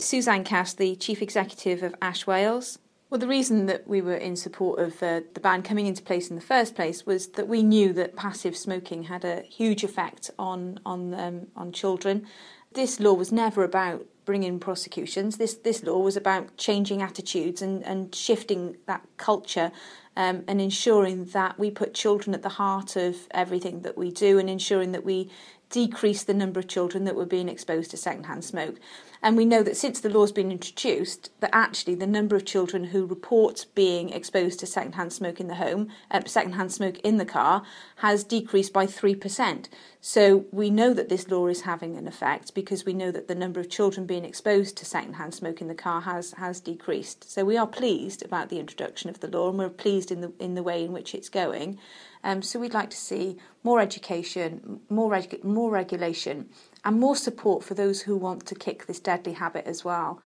Suzanne Cass, the Chief Executive of Ash Wales. Well, the reason that we were in support of the ban coming into place in the first place was that we knew that passive smoking had a huge effect on children. This law was never about bringing prosecutions. This law was about changing attitudes and shifting that culture and ensuring that we put children at the heart of everything that we do and ensuring that we decrease the number of children that were being exposed to secondhand smoke. And we know that since the law's been introduced, that actually the number of children who report being exposed to secondhand smoke in the home, secondhand smoke in the car, has decreased by 3%. So we know that this law is having an effect because we know that the number of children being exposed to secondhand smoke in the car has decreased. So we are pleased about the introduction of the law, and we're pleased in the way in which it's going. So we'd like to see more education, more regulation, and more support for those who want to kick this deadly habit as well.